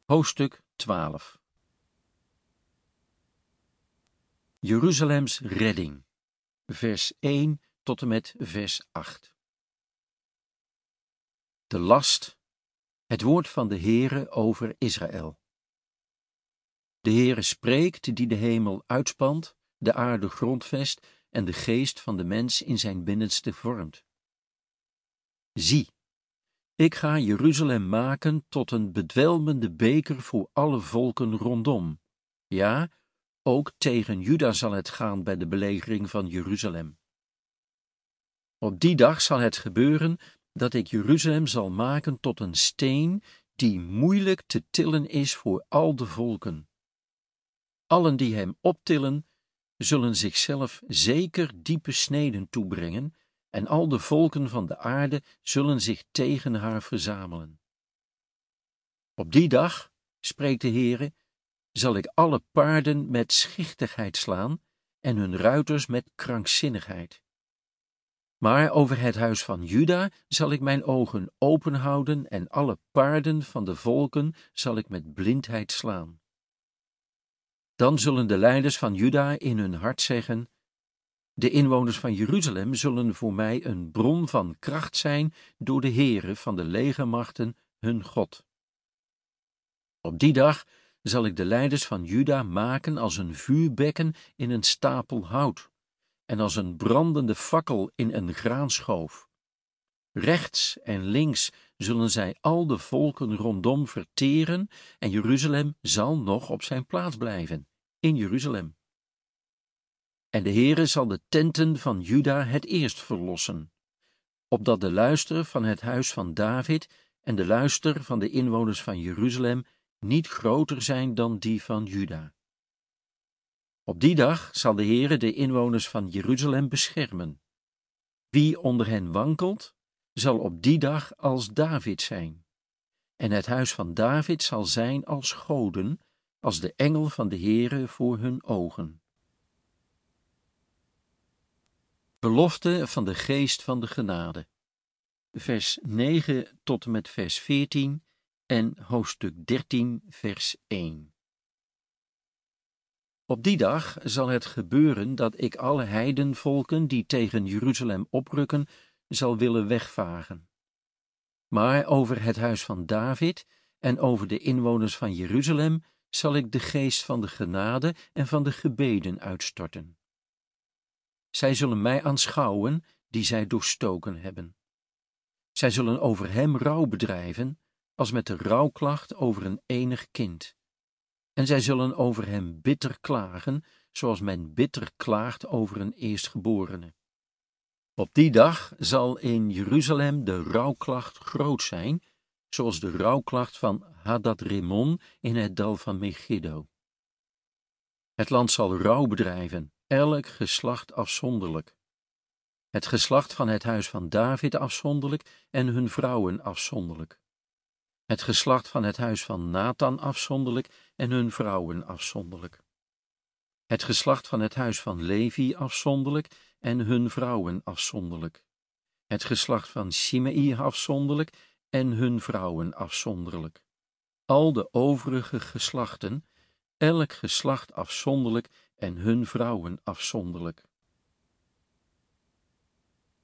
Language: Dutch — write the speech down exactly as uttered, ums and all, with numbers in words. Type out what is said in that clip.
Hoofdstuk twaalf. Jeruzalems redding, vers één tot en met vers acht. De last, het woord van de Heere over Israël. De Heere spreekt, die de hemel uitspant, de aarde grondvest en de geest van de mens in zijn binnenste vormt. Zie, ik ga Jeruzalem maken tot een bedwelmende beker voor alle volken rondom. Ja, ook tegen Juda zal het gaan bij de belegering van Jeruzalem. Op die dag zal het gebeuren dat ik Jeruzalem zal maken tot een steen die moeilijk te tillen is voor al de volken. Allen die hem optillen, zullen zichzelf zeker diepe sneden toebrengen, en al de volken van de aarde zullen zich tegen haar verzamelen. Op die dag, spreekt de Heere, zal ik alle paarden met schichtigheid slaan en hun ruiters met krankzinnigheid. Maar over het huis van Juda zal ik mijn ogen open houden en alle paarden van de volken zal ik met blindheid slaan. Dan zullen de leiders van Juda in hun hart zeggen: de inwoners van Jeruzalem zullen voor mij een bron van kracht zijn door de Heere van de legermachten, hun God. Op die dag zal ik de leiders van Juda maken als een vuurbekken in een stapel hout, en als een brandende fakkel in een graanschoof. Rechts en links zullen zij al de volken rondom verteren, en Jeruzalem zal nog op zijn plaats blijven, in Jeruzalem. En de Heere zal de tenten van Juda het eerst verlossen, opdat de luister van het huis van David en de luister van de inwoners van Jeruzalem niet groter zijn dan die van Juda. Op die dag zal de Heere de inwoners van Jeruzalem beschermen. Wie onder hen wankelt, zal op die dag als David zijn. En het huis van David zal zijn als goden, als de engel van de Heere voor hun ogen. Belofte van de geest van de genade. Vers negen tot en met vers veertien en hoofdstuk dertien, vers één. Op die dag zal het gebeuren dat ik alle heidenvolken die tegen Jeruzalem oprukken, zal willen wegvagen. Maar over het huis van David en over de inwoners van Jeruzalem zal ik de geest van de genade en van de gebeden uitstorten. Zij zullen mij aanschouwen die zij doorstoken hebben. Zij zullen over hem rouw bedrijven, als met de rouwklacht over een enig kind. En zij zullen over hem bitter klagen, zoals men bitter klaagt over een eerstgeborene. Op die dag zal in Jeruzalem de rouwklacht groot zijn, zoals de rouwklacht van Hadad-Rimon in het dal van Megiddo. Het land zal rouw bedrijven, elk geslacht afzonderlijk. Het geslacht van het huis van David afzonderlijk en hun vrouwen afzonderlijk. Het geslacht van het huis van Nathan afzonderlijk en hun vrouwen afzonderlijk. Het geslacht van het huis van Levi afzonderlijk en hun vrouwen afzonderlijk. Het geslacht van Shimei afzonderlijk en hun vrouwen afzonderlijk. Al de overige geslachten, elk geslacht afzonderlijk en hun vrouwen afzonderlijk.